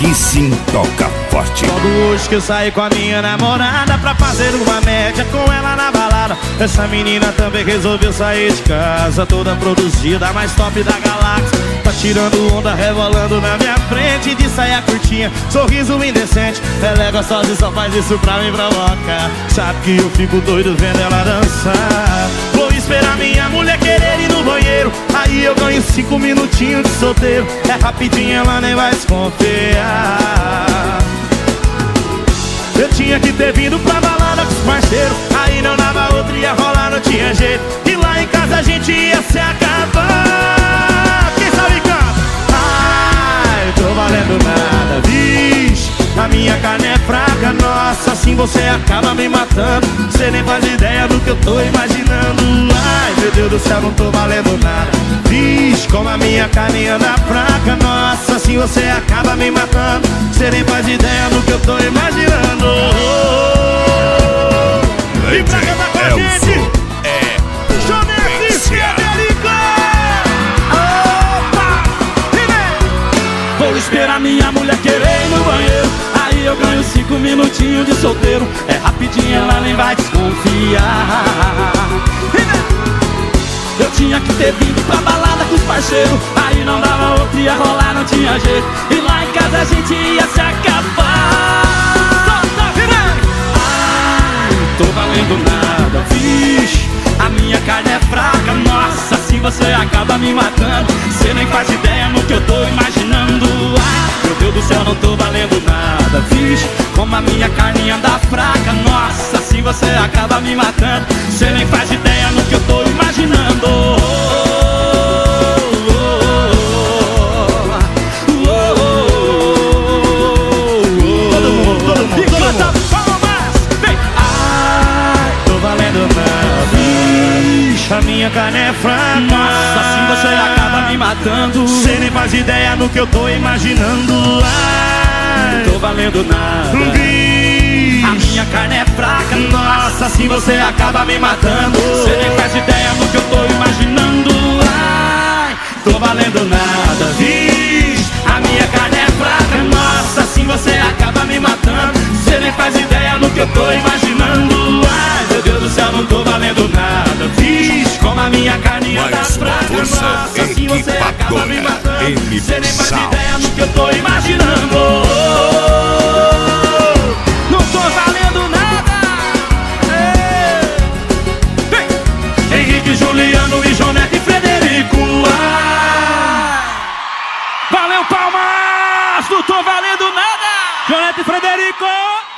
aqui sim toca forte. Logo hoje que eu saí com a minha namorada pra fazer uma média com ela na balada. Essa menina também resolveu sair de casa, toda produzida, a mais top da galáxia. Tá tirando onda, rebolando na minha frente, de saia curtinha, sorriso indecente. Ela é gostosa e só faz isso pra me provocar. Sabe que eu fico doido vendo ela dançar. Vou esperar minha mulher querer ir no banheiro, aí eu ganho 5 minutinhos de solteiro. É rapidinho, ela nem vai desconfiar. Eu tinha que ter vindo pra balada com os parceiros, aí não dava outra, ia rolar, não tinha jeito. E lá em casa a gente ia se acabar. Quem sabe canta? Ai, tô valendo nada, vixe, a minha carne é fraca, nossa, assim você acaba me matando. Cê nem faz ideia do que eu tô imaginando. Ai, meu Deus do céu, não tô valendo nada, vixe, como a minha carne anda fraca, nossa, assim você acaba me matando. Cê nem faz ideia do que eu tô imaginando. E pra cantar com a gente, Jonetti Frederico. Opa! Vou esperar minha mulher querer ir no banheiro, aí eu ganho 5 minutinhos de solteiro. É rapidinho, ela nem vai desconfiar. Eu tinha que ter vindo pra balada com os parceiros, aí não dava outra, ia rolar, não tinha jeito. E lá em casa a gente ia se acabar. Ai, tô valendo nada, vixe, a minha carne é fraca, nossa, assim você acaba me matando. Cê nem faz ideia no que eu tô imaginando. Ai, meu Deus do céu, não tô valendo nada, vixe, como a minha carne anda fraca, nossa, assim você acaba me matando. Cê nem faz ideia no que eu tô imaginando. A minha carne é fraca, nossa, assim você acaba me matando. Cê nem faz ideia no que eu tô imaginando. Ai, não tô valendo nada, vixe, a minha carne é fraca, nossa, assim você acaba me matando. Cê nem faz ideia no que eu tô imaginando. Ai, tô valendo nada, vixe, a minha carne é fraca, nossa, assim você acaba me matando. Cê nem faz ideia no que eu tô imaginando. Ai, meu Deus do céu, não tô valendo nada, vixe, como a minha carne anda fraca, nossa, assim você acaba me matando. Cê nem faz ideia no que eu tô imaginando. Não tô valendo nada. Henrique, Juliano e Jonetti Frederico. Valeu, palmas! Não tô valendo nada. Jonetti Frederico.